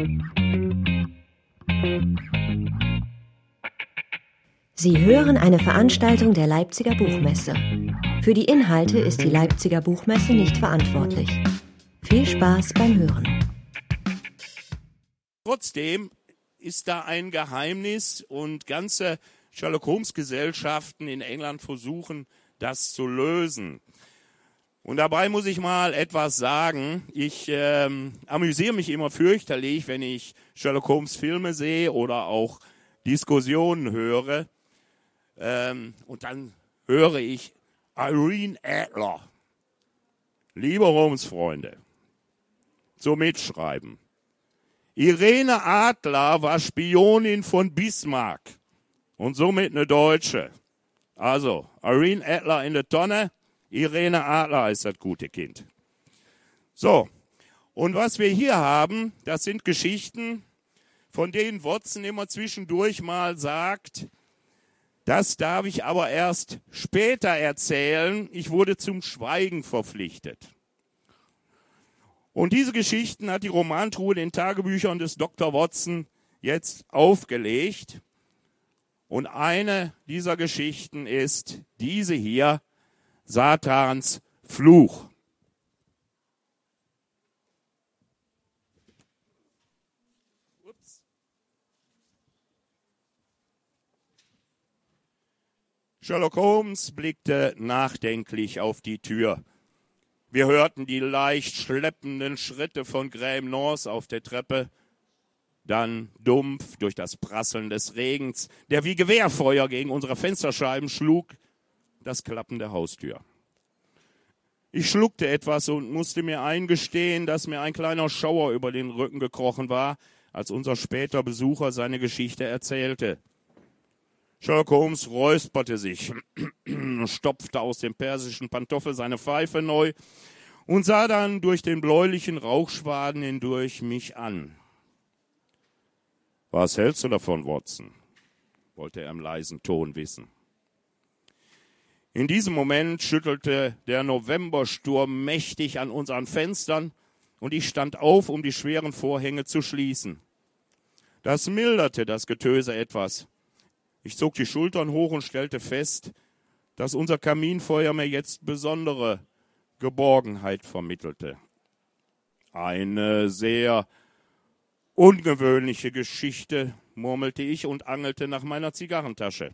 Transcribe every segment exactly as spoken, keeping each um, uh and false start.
Sie hören eine Veranstaltung der Leipziger Buchmesse. Für die Inhalte ist die Leipziger Buchmesse nicht verantwortlich. Viel Spaß beim Hören. Trotzdem ist da ein Geheimnis und ganze Sherlock-Holmes-Gesellschaften in England versuchen, das zu lösen. Und dabei muss ich mal etwas sagen. Ich ähm, amüsiere mich immer fürchterlich, wenn ich Sherlock-Holmes-Filme sehe oder auch Diskussionen höre. Ähm, und dann höre ich Irene Adler. Liebe Holmes-Freunde, zum Mitschreiben. Irene Adler war Spionin von Bismarck und somit eine Deutsche. Also, Irene Adler in der Tonne, Irene Adler ist das gute Kind. So, und was wir hier haben, das sind Geschichten, von denen Watson immer zwischendurch mal sagt, das darf ich aber erst später erzählen, ich wurde zum Schweigen verpflichtet. Und diese Geschichten hat die Romantruhe in den Tagebüchern des Doktor Watson jetzt aufgelegt. Und eine dieser Geschichten ist diese hier, Satans Fluch. Ups. Sherlock Holmes blickte nachdenklich auf die Tür. Wir hörten die leicht schleppenden Schritte von Graham North auf der Treppe, dann dumpf durch das Prasseln des Regens, der wie Gewehrfeuer gegen unsere Fensterscheiben schlug, das Klappen der Haustür. Ich schluckte etwas und musste mir eingestehen, dass mir ein kleiner Schauer über den Rücken gekrochen war, als unser später Besucher seine Geschichte erzählte. Sherlock Holmes räusperte sich, stopfte aus dem persischen Pantoffel seine Pfeife neu und sah dann durch den bläulichen Rauchschwaden hindurch mich an. »Was hältst du davon, Watson?« wollte er im leisen Ton wissen. In diesem Moment schüttelte der Novembersturm mächtig an unseren Fenstern und ich stand auf, um die schweren Vorhänge zu schließen. Das milderte das Getöse etwas. Ich zog die Schultern hoch und stellte fest, dass unser Kaminfeuer mir jetzt besondere Geborgenheit vermittelte. Eine sehr ungewöhnliche Geschichte, murmelte ich und angelte nach meiner Zigarrentasche.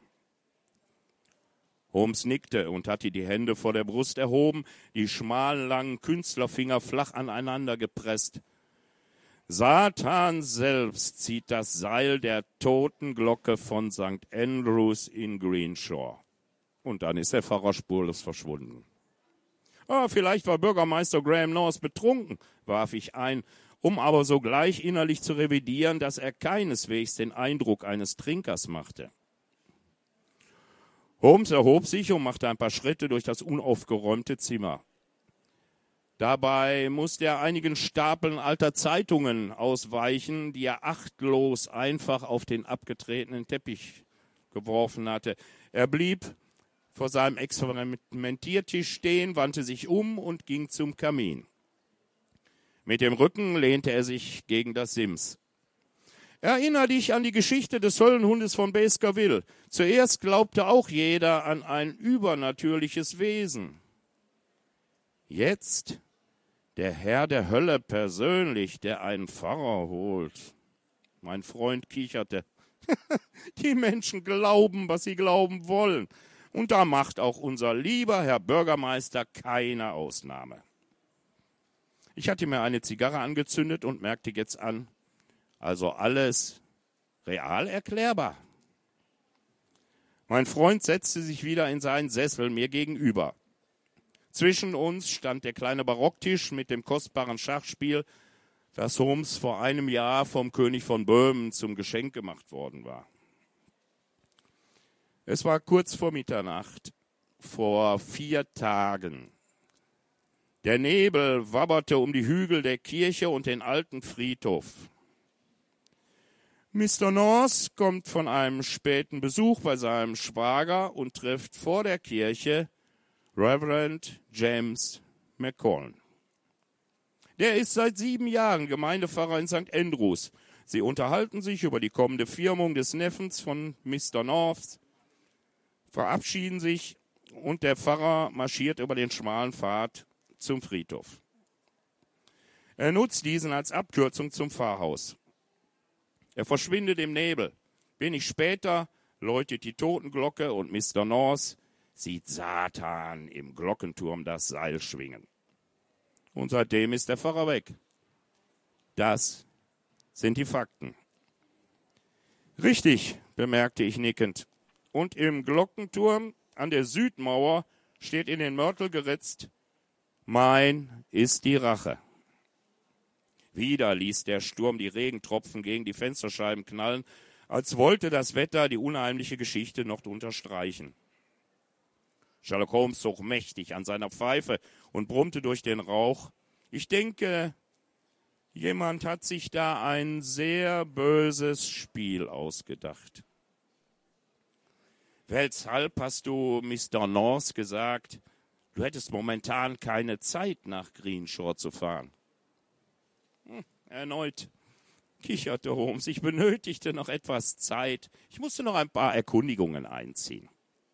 Holmes nickte und hatte die Hände vor der Brust erhoben, die schmalen, langen Künstlerfinger flach aneinander gepresst. Satan selbst zieht das Seil der Totenglocke von Sankt Andrews in Greenshaw. Und dann ist der Pfarrer spurlos verschwunden. Ah, vielleicht war Bürgermeister Graham North betrunken, warf ich ein, um aber sogleich innerlich zu revidieren, dass er keineswegs den Eindruck eines Trinkers machte. Holmes erhob sich und machte ein paar Schritte durch das unaufgeräumte Zimmer. Dabei musste er einigen Stapeln alter Zeitungen ausweichen, die er achtlos einfach auf den abgetretenen Teppich geworfen hatte. Er blieb vor seinem Experimentiertisch stehen, wandte sich um und ging zum Kamin. Mit dem Rücken lehnte er sich gegen das Sims. Erinnere dich an die Geschichte des Höllenhundes von Baskerville. Zuerst glaubte auch jeder an ein übernatürliches Wesen. Jetzt der Herr der Hölle persönlich, der einen Pfarrer holt. Mein Freund kicherte. Die Menschen glauben, was sie glauben wollen. Und da macht auch unser lieber Herr Bürgermeister keine Ausnahme. Ich hatte mir eine Zigarre angezündet und merkte jetzt an, also alles real erklärbar. Mein Freund setzte sich wieder in seinen Sessel mir gegenüber. Zwischen uns stand der kleine Barocktisch mit dem kostbaren Schachspiel, das Holmes vor einem Jahr vom König von Böhmen zum Geschenk gemacht worden war. Es war kurz vor Mitternacht, vor vier Tagen. Der Nebel wabberte um die Hügel der Kirche und den alten Friedhof. Mister North kommt von einem späten Besuch bei seinem Schwager und trifft vor der Kirche Reverend James McCollum. Der ist seit sieben Jahren Gemeindepfarrer in Sankt Andrews. Sie unterhalten sich über die kommende Firmung des Neffens von Mister North, verabschieden sich und der Pfarrer marschiert über den schmalen Pfad zum Friedhof. Er nutzt diesen als Abkürzung zum Pfarrhaus. Er verschwindet im Nebel. Wenig später läutet die Totenglocke und Mister North sieht Satan im Glockenturm das Seil schwingen. Und seitdem ist der Pfarrer weg. Das sind die Fakten. Richtig, bemerkte ich nickend. Und im Glockenturm an der Südmauer steht in den Mörtel geritzt: Mein ist die Rache. Wieder ließ der Sturm die Regentropfen gegen die Fensterscheiben knallen, als wollte das Wetter die unheimliche Geschichte noch unterstreichen. Sherlock Holmes zog mächtig an seiner Pfeife und brummte durch den Rauch: Ich denke, jemand hat sich da ein sehr böses Spiel ausgedacht. Weshalb hast du Mister North gesagt, du hättest momentan keine Zeit, nach Greenshaw zu fahren? Hm, erneut kicherte Holmes. Ich benötigte noch etwas Zeit. Ich musste noch ein paar Erkundigungen einziehen.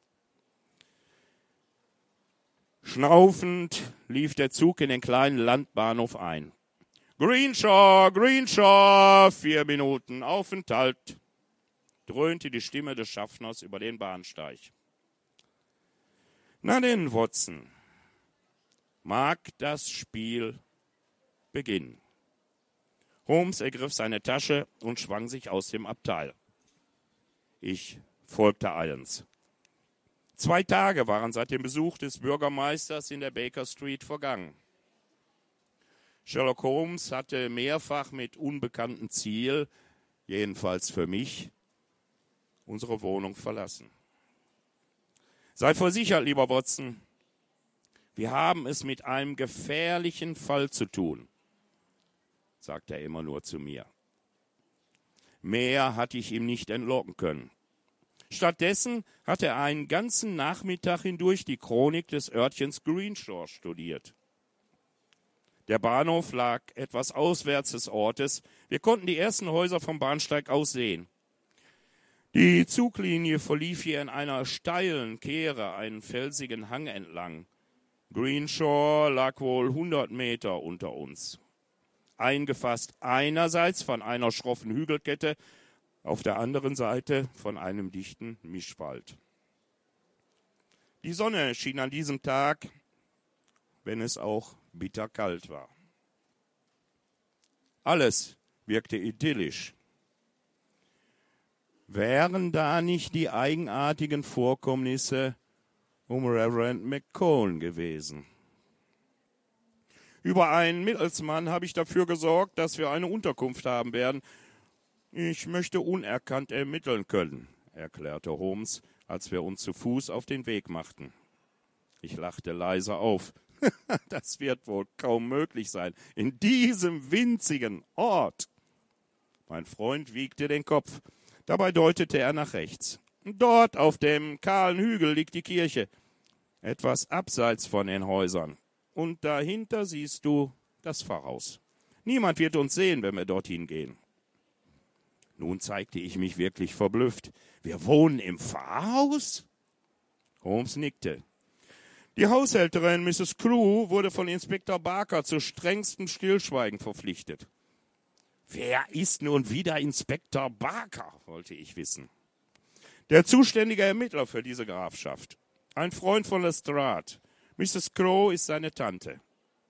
Schnaufend lief der Zug in den kleinen Landbahnhof ein. Greenshaw, Greenshaw, vier Minuten Aufenthalt, dröhnte die Stimme des Schaffners über den Bahnsteig. Na denn, Watson, mag das Spiel beginnen. Holmes ergriff seine Tasche und schwang sich aus dem Abteil. Ich folgte eilends. Zwei Tage waren seit dem Besuch des Bürgermeisters in der Baker Street vergangen. Sherlock Holmes hatte mehrfach mit unbekanntem Ziel, jedenfalls für mich, unsere Wohnung verlassen. Sei versichert, lieber Watson, wir haben es mit einem gefährlichen Fall zu tun, sagte er immer nur zu mir. Mehr hatte ich ihm nicht entlocken können. Stattdessen hat er einen ganzen Nachmittag hindurch die Chronik des Örtchens Greenshaw studiert. Der Bahnhof lag etwas auswärts des Ortes. Wir konnten die ersten Häuser vom Bahnsteig aus sehen. Die Zuglinie verlief hier in einer steilen Kehre einen felsigen Hang entlang. Greenshaw lag wohl hundert Meter unter uns. Eingefasst einerseits von einer schroffen Hügelkette, auf der anderen Seite von einem dichten Mischwald. Die Sonne schien an diesem Tag, wenn es auch bitterkalt war. Alles wirkte idyllisch. Wären da nicht die eigenartigen Vorkommnisse um Reverend McCone gewesen? Über einen Mittelsmann habe ich dafür gesorgt, dass wir eine Unterkunft haben werden. Ich möchte unerkannt ermitteln können, erklärte Holmes, als wir uns zu Fuß auf den Weg machten. Ich lachte leise auf. Das wird wohl kaum möglich sein, in diesem winzigen Ort. Mein Freund wiegte den Kopf. Dabei deutete er nach rechts. Dort auf dem kahlen Hügel liegt die Kirche, etwas abseits von den Häusern. Und dahinter siehst du das Pfarrhaus. Niemand wird uns sehen, wenn wir dorthin gehen. Nun zeigte ich mich wirklich verblüfft. Wir wohnen im Pfarrhaus? Holmes nickte. Die Haushälterin Misses Crew wurde von Inspektor Barker zu strengstem Stillschweigen verpflichtet. Wer ist nun wieder Inspektor Barker, wollte ich wissen. Der zuständige Ermittler für diese Grafschaft. Ein Freund von Lestrade. Misses Crow ist seine Tante.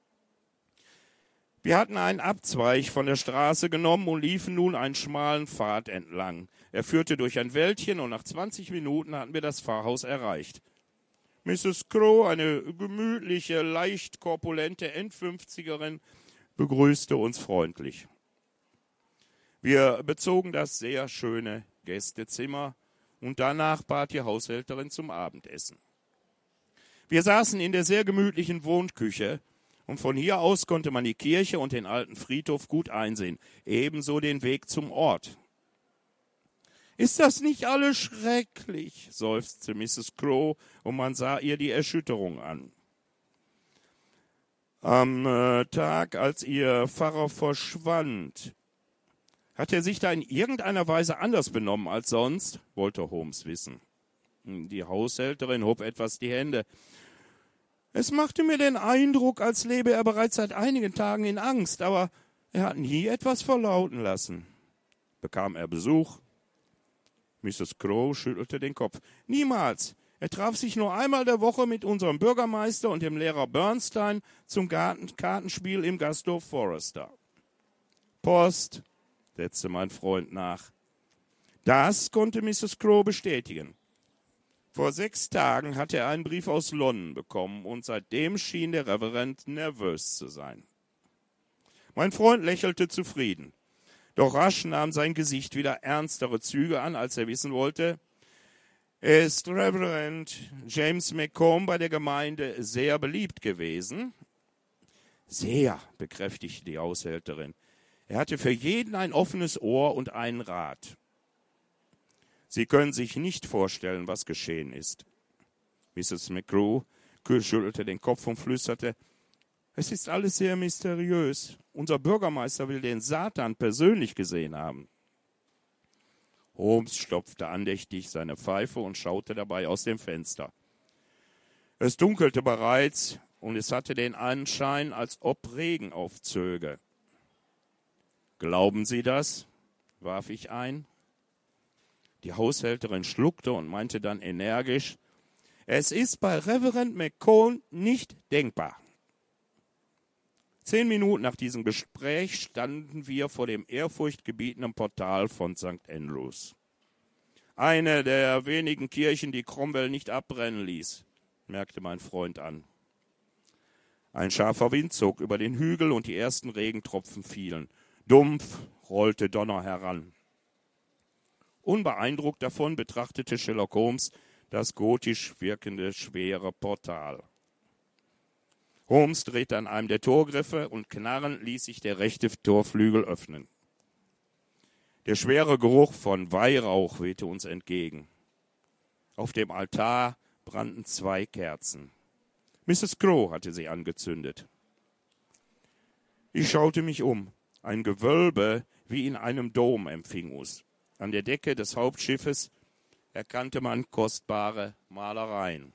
Wir hatten einen Abzweig von der Straße genommen und liefen nun einen schmalen Pfad entlang. Er führte durch ein Wäldchen und nach zwanzig Minuten hatten wir das Pfarrhaus erreicht. Misses Crow, eine gemütliche, leicht korpulente Endfünfzigerin, begrüßte uns freundlich. Wir bezogen das sehr schöne Gästezimmer und danach bat die Haushälterin zum Abendessen. Wir saßen in der sehr gemütlichen Wohnküche und von hier aus konnte man die Kirche und den alten Friedhof gut einsehen, ebenso den Weg zum Ort. »Ist das nicht alles schrecklich?« seufzte Misses Crow und man sah ihr die Erschütterung an. Am äh, Tag, als Ihr Pfarrer verschwand, hat er sich da in irgendeiner Weise anders benommen als sonst? Wollte Holmes wissen. Die Haushälterin hob etwas die Hände. Es machte mir den Eindruck, als lebe er bereits seit einigen Tagen in Angst, aber er hat nie etwas verlauten lassen. Bekam er Besuch? Misses Crowe schüttelte den Kopf. Niemals. Er traf sich nur einmal der Woche mit unserem Bürgermeister und dem Lehrer Bernstein zum Garten- Kartenspiel im Gasthof Forrester. Post, setzte mein Freund nach. Das konnte Misses Crowe bestätigen. Vor sechs Tagen hatte er einen Brief aus London bekommen und seitdem schien der Reverend nervös zu sein. Mein Freund lächelte zufrieden. Doch rasch nahm sein Gesicht wieder ernstere Züge an, als er wissen wollte, ist Reverend James McComb bei der Gemeinde sehr beliebt gewesen? Sehr, bekräftigte die Haushälterin. Er hatte für jeden ein offenes Ohr und einen Rat. Sie können sich nicht vorstellen, was geschehen ist. Misses McCrew schüttelte den Kopf und flüsterte, es ist alles sehr mysteriös. Unser Bürgermeister will den Satan persönlich gesehen haben. Holmes stopfte andächtig seine Pfeife und schaute dabei aus dem Fenster. Es dunkelte bereits und es hatte den Anschein, als ob Regen aufzöge. Glauben Sie das? Warf ich ein. Die Haushälterin schluckte und meinte dann energisch, es ist bei Reverend McComb nicht denkbar. Zehn Minuten nach diesem Gespräch standen wir vor dem ehrfurchtgebietenden Portal von Sankt Andrews. Eine der wenigen Kirchen, die Cromwell nicht abbrennen ließ, merkte mein Freund an. Ein scharfer Wind zog über den Hügel und die ersten Regentropfen fielen. Dumpf rollte Donner heran. Unbeeindruckt davon betrachtete Sherlock Holmes das gotisch wirkende, schwere Portal. Holmes drehte an einem der Torgriffe und knarrend ließ sich der rechte Torflügel öffnen. Der schwere Geruch von Weihrauch wehte uns entgegen. Auf dem Altar brannten zwei Kerzen. Misses Crowe hatte sie angezündet. Ich schaute mich um. Ein Gewölbe wie in einem Dom empfing uns. An der Decke des Hauptschiffes erkannte man kostbare Malereien.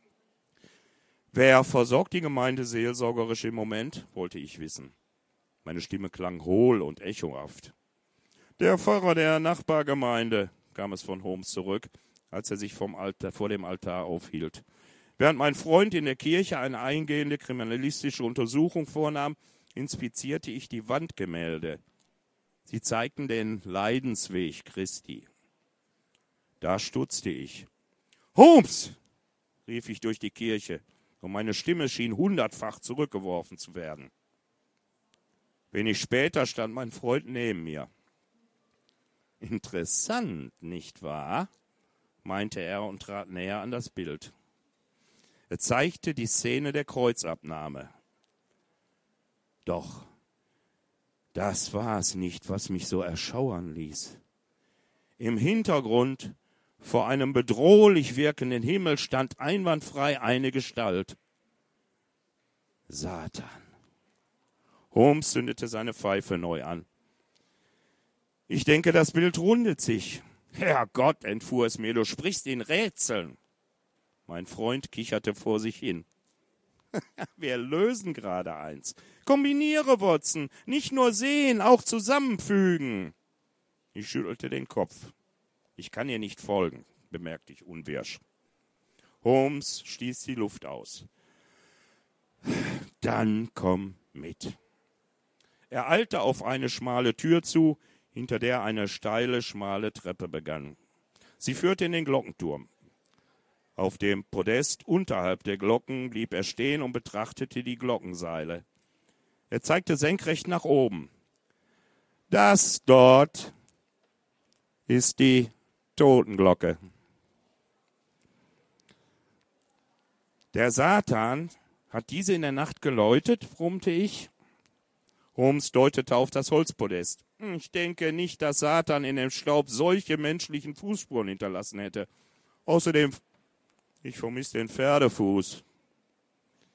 Wer versorgt die Gemeinde seelsorgerisch im Moment, wollte ich wissen. Meine Stimme klang hohl und echohaft. Der Pfarrer der Nachbargemeinde, kam es von Holmes zurück, als er sich vom Altar, vor dem Altar aufhielt. Während mein Freund in der Kirche eine eingehende kriminalistische Untersuchung vornahm, inspizierte ich die Wandgemälde. Sie zeigten den Leidensweg Christi. Da stutzte ich. Holmes! Rief ich durch die Kirche, und meine Stimme schien hundertfach zurückgeworfen zu werden. Wenig später stand mein Freund neben mir. Interessant, nicht wahr? Meinte er und trat näher an das Bild. Er zeigte die Szene der Kreuzabnahme. Doch das war es nicht, was mich so erschauern ließ. Im Hintergrund, vor einem bedrohlich wirkenden Himmel, stand einwandfrei eine Gestalt. Satan. Holmes zündete seine Pfeife neu an. Ich denke, das Bild rundet sich. Herrgott, entfuhr es mir, du sprichst in Rätseln. Mein Freund kicherte vor sich hin. Wir lösen gerade eins. Kombiniere, Watson, nicht nur sehen, auch zusammenfügen. Ich schüttelte den Kopf. Ich kann ihr nicht folgen, bemerkte ich unwirsch. Holmes stieß die Luft aus. Dann komm mit. Er eilte auf eine schmale Tür zu, hinter der eine steile, schmale Treppe begann. Sie führte in den Glockenturm. Auf dem Podest unterhalb der Glocken blieb er stehen und betrachtete die Glockenseile. Er zeigte senkrecht nach oben. Das dort ist die Totenglocke. Der Satan hat diese in der Nacht geläutet, brummte ich. Holmes deutete auf das Holzpodest. Ich denke nicht, dass Satan in dem Staub solche menschlichen Fußspuren hinterlassen hätte. Außerdem, ich vermisse den Pferdefuß.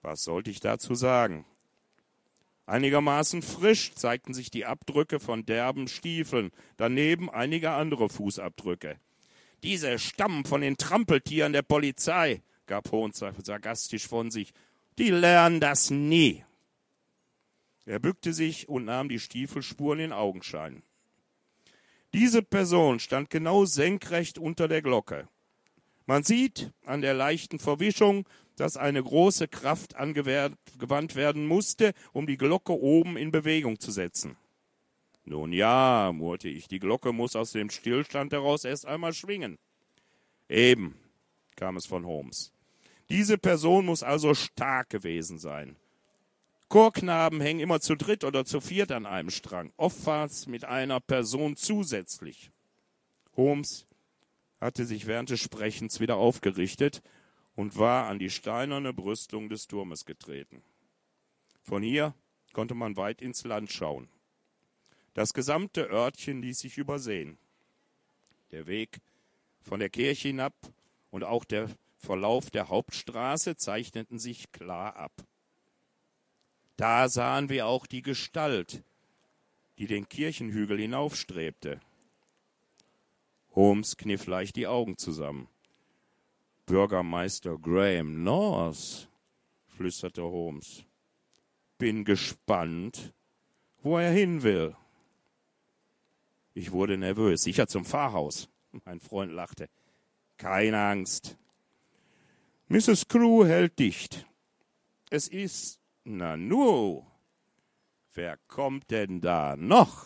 Was sollte ich dazu sagen? Einigermaßen frisch zeigten sich die Abdrücke von derben Stiefeln, daneben einige andere Fußabdrücke. »Diese stammen von den Trampeltieren der Polizei«, gab Holmes sarkastisch von sich. »Die lernen das nie.« Er bückte sich und nahm die Stiefelspuren in Augenschein. Diese Person stand genau senkrecht unter der Glocke. Man sieht an der leichten Verwischung, dass eine große Kraft angewandt werden musste, um die Glocke oben in Bewegung zu setzen. »Nun ja«, murrte ich, »die Glocke muss aus dem Stillstand heraus erst einmal schwingen.« »Eben«, kam es von Holmes. »Diese Person muss also stark gewesen sein. Chorknaben hängen immer zu dritt oder zu viert an einem Strang, oftmals mit einer Person zusätzlich.« Holmes hatte sich während des Sprechens wieder aufgerichtet und war an die steinerne Brüstung des Turmes getreten. Von hier konnte man weit ins Land schauen. Das gesamte Örtchen ließ sich übersehen. Der Weg von der Kirche hinab und auch der Verlauf der Hauptstraße zeichneten sich klar ab. Da sahen wir auch die Gestalt, die den Kirchenhügel hinaufstrebte. Holmes kniff leicht die Augen zusammen. »Bürgermeister Graham North«, flüsterte Holmes. »Bin gespannt, wo er hin will.« Ich wurde nervös. »Sicher zum Pfarrhaus.« Mein Freund lachte. »Keine Angst. Misses Crew hält dicht. Es ist, Nanu, wer kommt denn da noch?«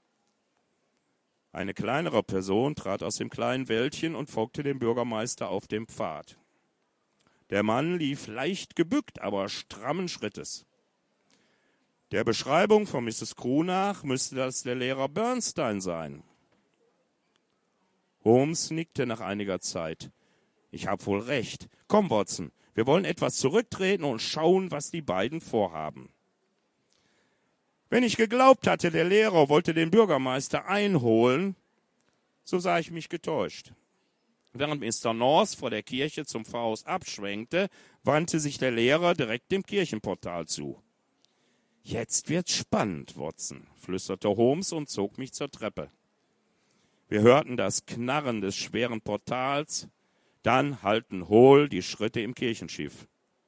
Eine kleinere Person trat aus dem kleinen Wäldchen und folgte dem Bürgermeister auf dem Pfad. Der Mann lief leicht gebückt, aber strammen Schrittes. Der Beschreibung von Misses Crew nach müsste das der Lehrer Bernstein sein. Holmes nickte nach einiger Zeit. »Ich hab wohl recht. Komm, Watson, wir wollen etwas zurücktreten und schauen, was die beiden vorhaben.« Wenn ich geglaubt hatte, der Lehrer wollte den Bürgermeister einholen, so sah ich mich getäuscht. Während Mister North vor der Kirche zum Pfarrhaus abschwenkte, wandte sich der Lehrer direkt dem Kirchenportal zu. »Jetzt wird's spannend, Watson«, flüsterte Holmes und zog mich zur Treppe. Wir hörten das Knarren des schweren Portals, dann hallten hohl die Schritte im Kirchenschiff.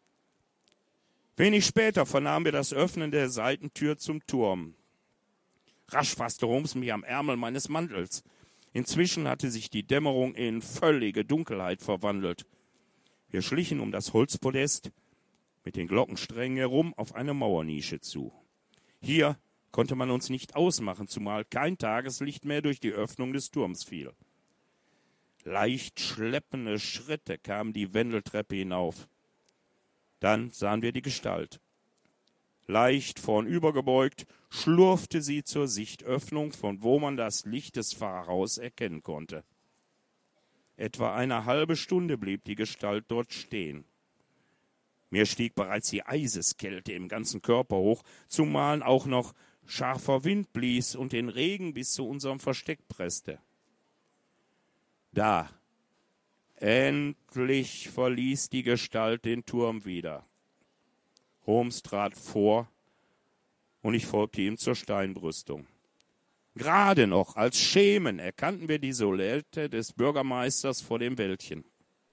Wenig später vernahmen wir das Öffnen der Seitentür zum Turm. Rasch fasste Holmes mich am Ärmel meines Mantels. Inzwischen hatte sich die Dämmerung in völlige Dunkelheit verwandelt. Wir schlichen um das Holzpodest mit den Glockensträngen herum auf eine Mauernische zu. Hier konnte man uns nicht ausmachen, zumal kein Tageslicht mehr durch die Öffnung des Turms fiel. Leicht schleppende Schritte kamen die Wendeltreppe hinauf. Dann sahen wir die Gestalt. Leicht vornübergebeugt schlurfte sie zur Sichtöffnung, von wo man das Licht des Pfarrhauses erkennen konnte. Etwa eine halbe Stunde blieb die Gestalt dort stehen. Mir stieg bereits die Eiseskälte im ganzen Körper hoch, zumal auch noch scharfer Wind blies und den Regen bis zu unserem Versteck presste. Da, endlich verließ die Gestalt den Turm wieder. Holmes trat vor und ich folgte ihm zur Steinbrüstung. Gerade noch als Schemen erkannten wir die Silhouette des Bürgermeisters vor dem Wäldchen.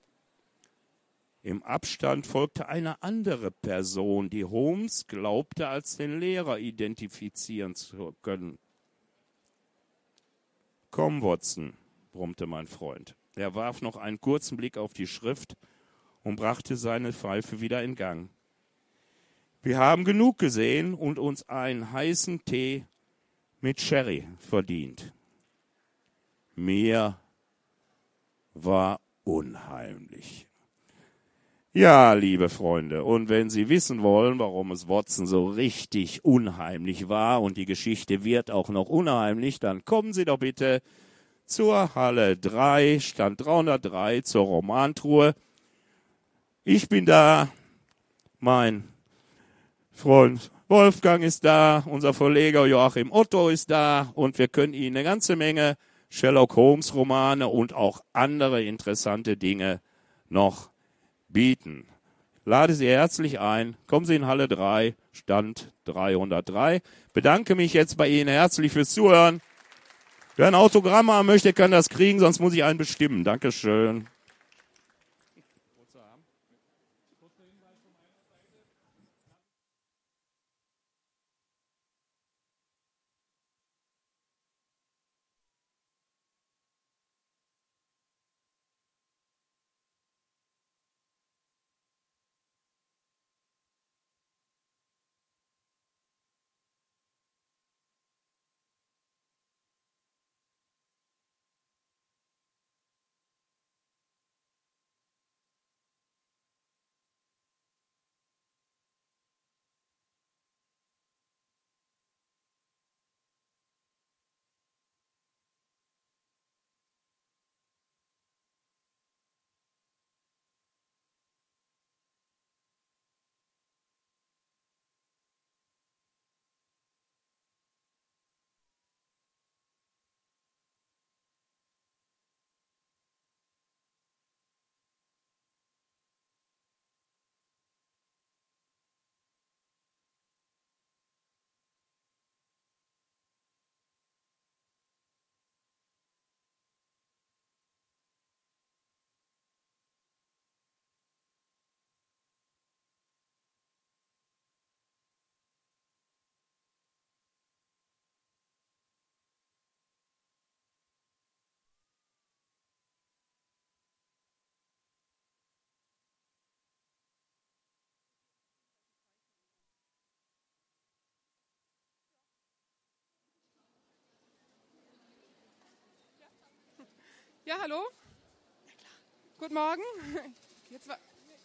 Im Abstand folgte eine andere Person, die Holmes glaubte, als den Lehrer identifizieren zu können. »Komm, Watson«, brummte mein Freund. Er warf noch einen kurzen Blick auf die Schrift und brachte seine Pfeife wieder in Gang. »Wir haben genug gesehen und uns einen heißen Tee mit Sherry verdient.« Mir war unheimlich. Ja, liebe Freunde, und wenn Sie wissen wollen, warum es Watson so richtig unheimlich war und die Geschichte wird auch noch unheimlich, dann kommen Sie doch bitte zur Halle drei, Stand dreihundertdrei, zur Romantruhe. Ich bin da, mein Freund Wolfgang ist da, unser Verleger Joachim Otto ist da und wir können Ihnen eine ganze Menge Sherlock Holmes Romane und auch andere interessante Dinge noch bieten. lade Sie herzlich ein. Kommen Sie in Halle drei, Stand dreihundertdrei. Bedanke mich jetzt bei Ihnen herzlich fürs Zuhören. Wer ein Autogramm haben möchte, kann das kriegen, sonst muss ich einen bestimmen. Dankeschön. Ja, hallo? Guten Morgen. Jetzt war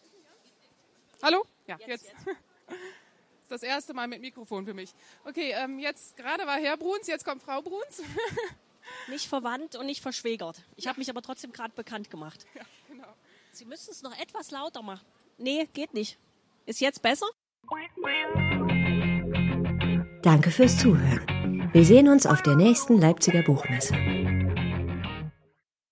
hallo? Ja, jetzt. jetzt. Das ist das erste Mal mit Mikrofon für mich. Okay, ähm, jetzt gerade war Herr Bruns, jetzt kommt Frau Bruns. Nicht verwandt und nicht verschwägert. Ich ja. habe mich aber trotzdem gerade bekannt gemacht. Ja, genau. Sie müssen es noch etwas lauter machen. Nee, geht nicht. Ist jetzt besser? Danke fürs Zuhören. Wir sehen uns auf der nächsten Leipziger Buchmesse.